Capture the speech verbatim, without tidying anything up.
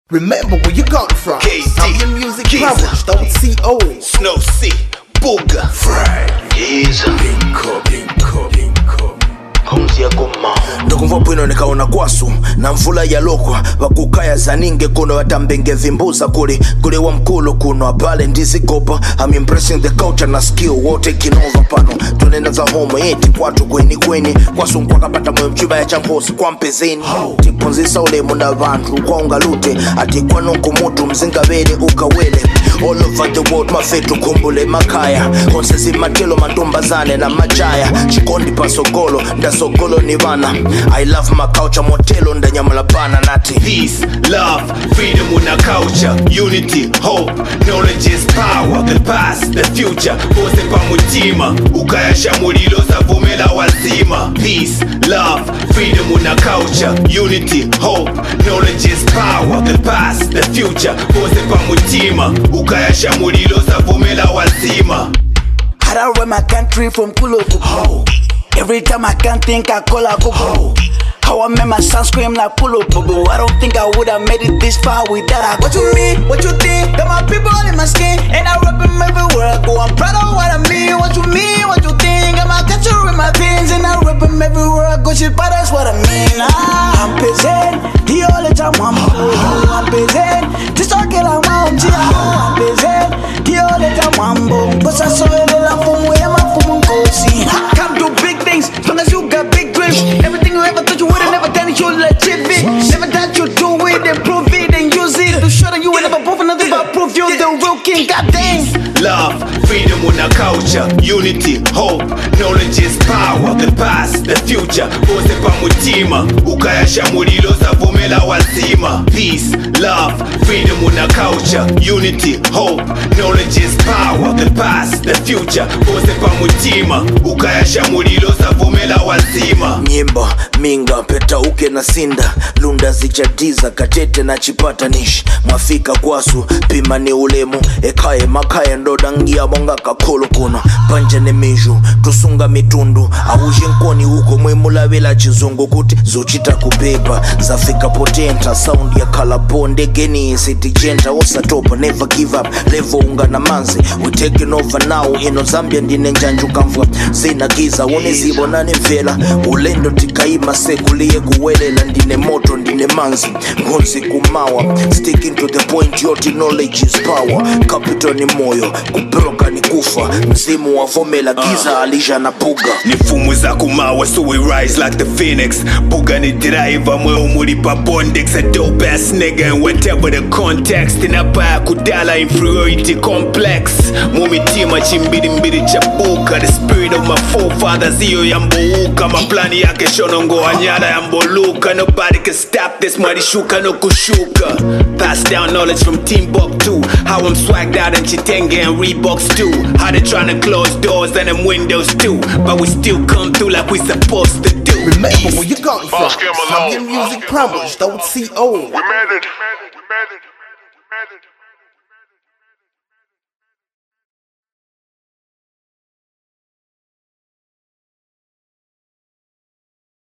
Remember where you got it from. K D, Zambian music published, don't C O. Snow C, Booga, Fry, Giza, Binko, Binko, Binko. Homsi ya goma ndokumva bwino nikaona kwasu na mvula ya lokwa wakukaya zaninge kuno watambenge vimbuza kuli kuli wa mkulo kuno apale ndizigopa. I'm impressing the culture na skill wote kinova pano tunenda za home yeti kwatu kweni kweni kwasu mkwaka pata mwe mchiba ya champosi kwa mpezeni tipunzisa ule munda vantu kwa ungalute ati kwa nunku mutu mzinga vele ukawele all over the world mafetu kumbule makaya konsesi matelo mantumbazane na machaya chikondi pasogolo ndasogolo ni vana. I love my culture motelo ndanyamala bana nati peace, love, freedom una culture, unity, hope, knowledge is power, the past, the future, pose pa mutima, ukayasha mulilo savumela wazima. Peace, love, freedom una culture, unity, hope, knowledge is power, the past, the future, pose pa mutima, ukayasha mulilo savumela wazima. I don't run my country from Kulo to Ho. Every time I can't think I call a go. How I made my son scream like Pulo Pogo. I don't think I would have made it this far without a. What you mean? What you think? Got my people in my skin, and I rep them everywhere I go. I'm proud of what I mean. What you mean? What you think? Got my culture in my veins, and I rep them everywhere I go. Shit, but that's what I mean. Ah, I'm busy. The only time I'm home, I'm busy. Just talking like my own. I'm busy. The only time I'm home, cause I saw it all from where my phone goes. See, come do big things, as long as you got big dreams. Everything you ever thought you would've never done it, you legit it. Never thought you'd do it and prove it and use it to show that you ain't never prove nothing but prove you're the real king. Goddamn. Love, freedom una culture, unity, hope, knowledge is power, the past, the future, pose pa mutima, ukayasha mulilo savumela wazima. Peace, love, freedom una culture, unity, hope, knowledge is power, the past, the future, pose pa mutima, ukayasha mulilo savumela wazima. nyimba minga peta uke na sinda lunda zichadiza katete na chipatanishi mwafika kwasu pima ni ulemu ekaye makaya ndodangia bonga kakolo kuno panja ne miju tusunga mitundu awuje nkoni huko mwemulavela chizungu kuti zochita kubeba zafika potenta sound ya kalabonde geni city genta osatopa never give up level unga na manzi we taking over now ino Zambia ndine njanju kamvwa zina giza wone zibona ne vela ulendo tikaima sekuliye kuwelela ndine moto ndine manzi ngonzi kumawa sticking to the point yoti knowledge is power capital ni moyo kubroka ni kufa mzimu wavomela giza alisha na puga ni fumu za kumawa so we rise like the phoenix Buga ni driver mwe umulipa bondex a dope ass nigga and whatever the context inapaya kudala inferiority complex mumitima chimbidi mbidi chabuka the spirit of my forefathers iyo yambouka maplani yake shonongo anyada yamboluka nobody can stop this marishuka no kushuka pass down knowledge from Timbuktu how I'm swagged out in Chitenge and Reeboks too how they tryna close doors and them windows too but we still come through like we supposed to do. Remember where you got it from. Zambian music published, don't C O. We made it. We made it. We made it. We made it.